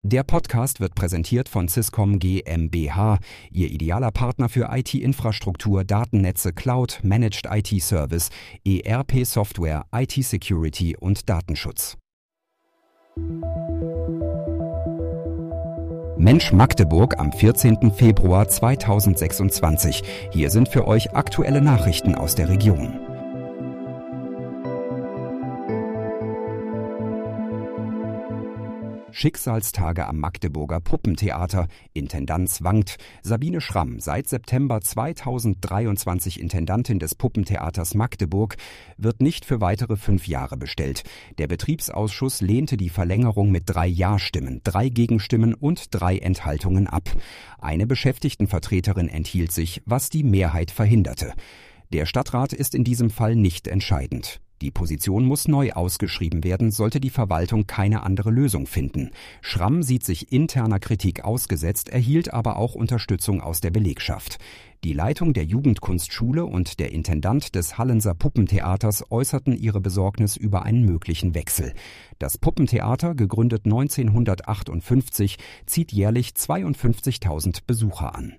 Der Podcast wird präsentiert von Swisscom GmbH, Ihr idealer Partner für IT-Infrastruktur, Datennetze, Cloud, Managed IT-Service, ERP-Software, IT-Security und Datenschutz. Mensch Magdeburg am 14. Februar 2026. Hier sind für euch aktuelle Nachrichten aus der Region. Schicksalstage am Magdeburger Puppentheater. Intendanz wankt. Sabine Schramm, seit September 2023 Intendantin des Puppentheaters Magdeburg, wird nicht für weitere 5 Jahre bestellt. Der Betriebsausschuss lehnte die Verlängerung mit 3 Ja-Stimmen, 3 Gegenstimmen und 3 Enthaltungen ab. Eine Beschäftigtenvertreterin enthielt sich, was die Mehrheit verhinderte. Der Stadtrat ist in diesem Fall nicht entscheidend. Die Position muss neu ausgeschrieben werden, sollte die Verwaltung keine andere Lösung finden. Schramm sieht sich interner Kritik ausgesetzt, erhielt aber auch Unterstützung aus der Belegschaft. Die Leitung der Jugendkunstschule und der Intendant des Hallenser Puppentheaters äußerten ihre Besorgnis über einen möglichen Wechsel. Das Puppentheater, gegründet 1958, zieht jährlich 52.000 Besucher an.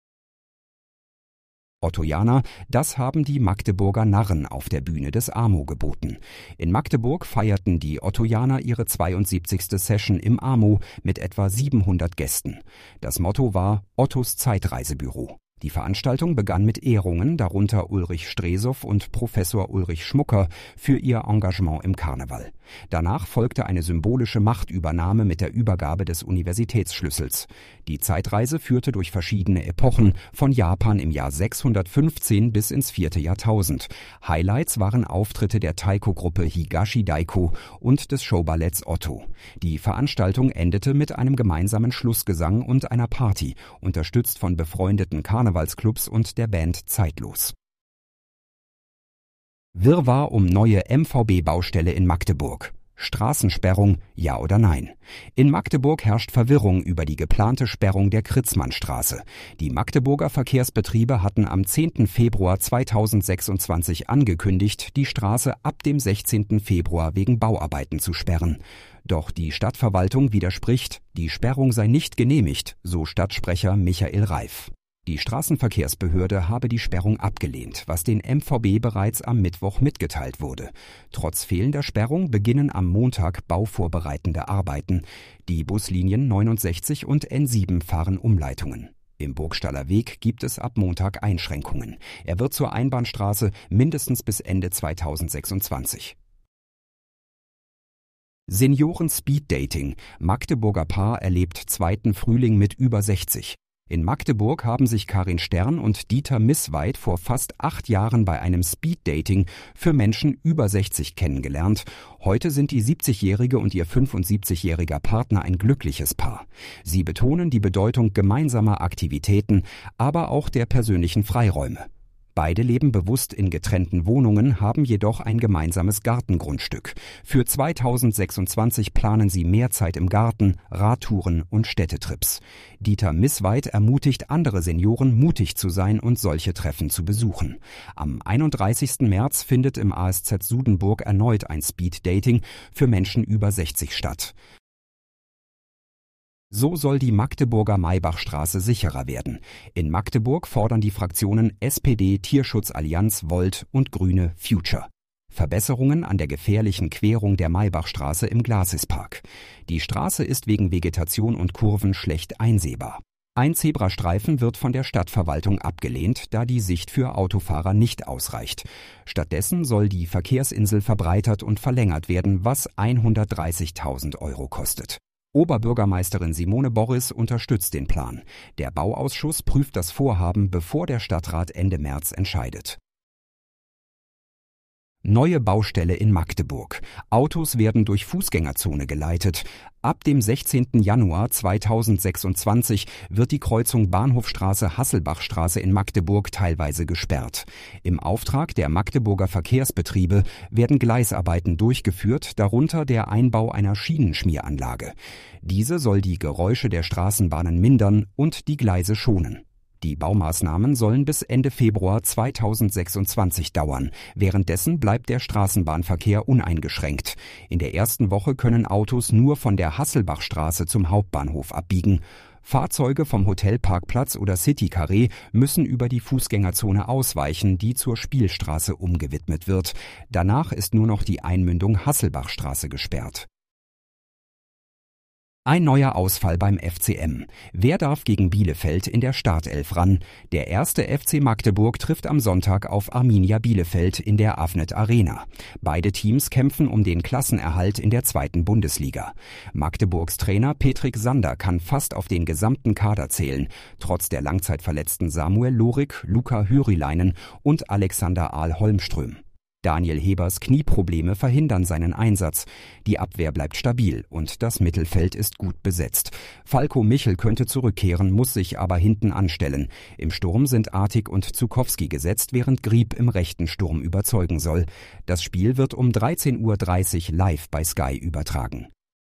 Ottoianer, das haben die Magdeburger Narren auf der Bühne des AMO geboten. In Magdeburg feierten die Ottoianer ihre 72. Session im AMO mit etwa 700 Gästen. Das Motto war Ottos Zeitreisebüro. Die Veranstaltung begann mit Ehrungen, darunter Ulrich Stresow und Professor Ulrich Schmucker, für ihr Engagement im Karneval. Danach folgte eine symbolische Machtübernahme mit der Übergabe des Universitätsschlüssels. Die Zeitreise führte durch verschiedene Epochen, von Japan im Jahr 615 bis ins 4. Jahrtausend. Highlights waren Auftritte der Taiko-Gruppe Higashi Daiko und des Showballetts Otto. Die Veranstaltung endete mit einem gemeinsamen Schlussgesang und einer Party, unterstützt von befreundeten Karnevalsclubs und der Band Zeitlos. Wirrwarr um neue MVB-Baustelle in Magdeburg. Straßensperrung, ja oder nein? In Magdeburg herrscht Verwirrung über die geplante Sperrung der Kritzmannstraße. Die Magdeburger Verkehrsbetriebe hatten am 10. Februar 2026 angekündigt, die Straße ab dem 16. Februar wegen Bauarbeiten zu sperren. Doch die Stadtverwaltung widerspricht, die Sperrung sei nicht genehmigt, so Stadtsprecher Michael Reif. Die Straßenverkehrsbehörde habe die Sperrung abgelehnt, was den MVB bereits am Mittwoch mitgeteilt wurde. Trotz fehlender Sperrung beginnen am Montag bauvorbereitende Arbeiten. Die Buslinien 69 und N7 fahren Umleitungen. Im Burgstaller Weg gibt es ab Montag Einschränkungen. Er wird zur Einbahnstraße mindestens bis Ende 2026. Senioren-Speed-Dating. Magdeburger Paar erlebt zweiten Frühling mit über 60. In Magdeburg haben sich Karin Stern und Dieter Missweit vor fast 8 Jahren bei einem Speed-Dating für Menschen über 60 kennengelernt. Heute sind die 70-Jährige und ihr 75-jähriger Partner ein glückliches Paar. Sie betonen die Bedeutung gemeinsamer Aktivitäten, aber auch der persönlichen Freiräume. Beide leben bewusst in getrennten Wohnungen, haben jedoch ein gemeinsames Gartengrundstück. Für 2026 planen sie mehr Zeit im Garten, Radtouren und Städtetrips. Dieter Missweit ermutigt andere Senioren, mutig zu sein und solche Treffen zu besuchen. Am 31. März findet im ASZ Sudenburg erneut ein Speed-Dating für Menschen über 60 statt. So soll die Magdeburger Maybachstraße sicherer werden. In Magdeburg fordern die Fraktionen SPD, Tierschutzallianz, Volt und Grüne Future Verbesserungen an der gefährlichen Querung der Maybachstraße im Glasispark. Die Straße ist wegen Vegetation und Kurven schlecht einsehbar. Ein Zebrastreifen wird von der Stadtverwaltung abgelehnt, da die Sicht für Autofahrer nicht ausreicht. Stattdessen soll die Verkehrsinsel verbreitert und verlängert werden, was 130.000 € kostet. Oberbürgermeisterin Simone Borris unterstützt den Plan. Der Bauausschuss prüft das Vorhaben, bevor der Stadtrat Ende März entscheidet. Neue Baustelle in Magdeburg. Autos werden durch Fußgängerzone geleitet. Ab dem 16. Januar 2026 wird die Kreuzung Bahnhofstraße-Hasselbachstraße in Magdeburg teilweise gesperrt. Im Auftrag der Magdeburger Verkehrsbetriebe werden Gleisarbeiten durchgeführt, darunter der Einbau einer Schienenschmieranlage. Diese soll die Geräusche der Straßenbahnen mindern und die Gleise schonen. Die Baumaßnahmen sollen bis Ende Februar 2026 dauern. Währenddessen bleibt der Straßenbahnverkehr uneingeschränkt. In der ersten Woche können Autos nur von der Hasselbachstraße zum Hauptbahnhof abbiegen. Fahrzeuge vom Hotelparkplatz oder City Carré müssen über die Fußgängerzone ausweichen, die zur Spielstraße umgewidmet wird. Danach ist nur noch die Einmündung Hasselbachstraße gesperrt. Ein neuer Ausfall beim FCM. Wer darf gegen Bielefeld in der Startelf ran? Der erste FC Magdeburg trifft am Sonntag auf Arminia Bielefeld in der Avnet Arena. Beide Teams kämpfen um den Klassenerhalt in der 2. Bundesliga. Magdeburgs Trainer Petrik Sander kann fast auf den gesamten Kader zählen, trotz der langzeitverletzten Samuel Lorik, Luca Hyriläinen und Alexander Ahl-Holmström. Daniel Hebers Knieprobleme verhindern seinen Einsatz. Die Abwehr bleibt stabil und das Mittelfeld ist gut besetzt. Falco Michel könnte zurückkehren, muss sich aber hinten anstellen. Im Sturm sind Artig und Zukowski gesetzt, während Grieb im rechten Sturm überzeugen soll. Das Spiel wird um 13:30 Uhr live bei Sky übertragen.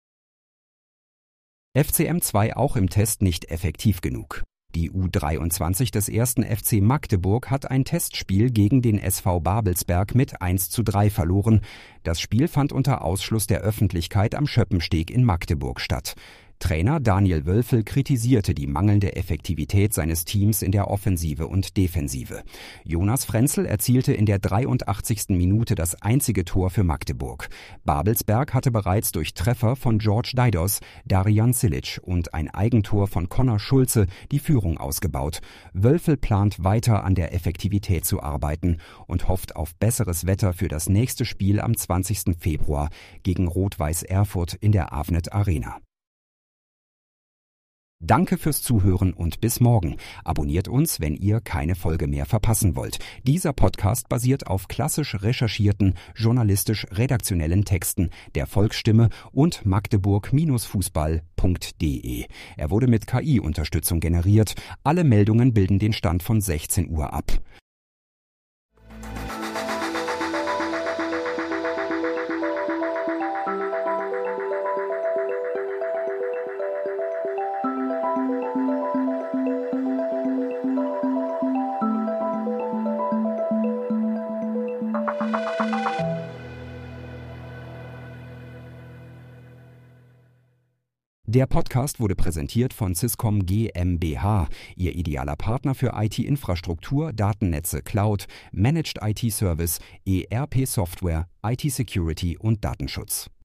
FCM 2 auch im Test nicht effektiv genug. Die U23 des 1. FC Magdeburg hat ein Testspiel gegen den SV Babelsberg mit 1:3 verloren. Das Spiel fand unter Ausschluss der Öffentlichkeit am Schöppensteg in Magdeburg statt. Trainer Daniel Wölfel kritisierte die mangelnde Effektivität seines Teams in der Offensive und Defensive. Jonas Frenzel erzielte in der 83. Minute das einzige Tor für Magdeburg. Babelsberg hatte bereits durch Treffer von George Daidos, Darijan Silic und ein Eigentor von Connor Schulze die Führung ausgebaut. Wölfel plant weiter an der Effektivität zu arbeiten und hofft auf besseres Wetter für das nächste Spiel am 20. Februar gegen Rot-Weiß Erfurt in der Avnet Arena. Danke fürs Zuhören und bis morgen. Abonniert uns, wenn ihr keine Folge mehr verpassen wollt. Dieser Podcast basiert auf klassisch recherchierten, journalistisch-redaktionellen Texten der Volksstimme und magdeburg-fußball.de. Er wurde mit KI-Unterstützung generiert. Alle Meldungen bilden den Stand von 16 Uhr ab. Der Podcast wurde präsentiert von Syscom GmbH, Ihr idealer Partner für IT-Infrastruktur, Datennetze, Cloud, Managed IT-Service, ERP-Software, IT-Security und Datenschutz.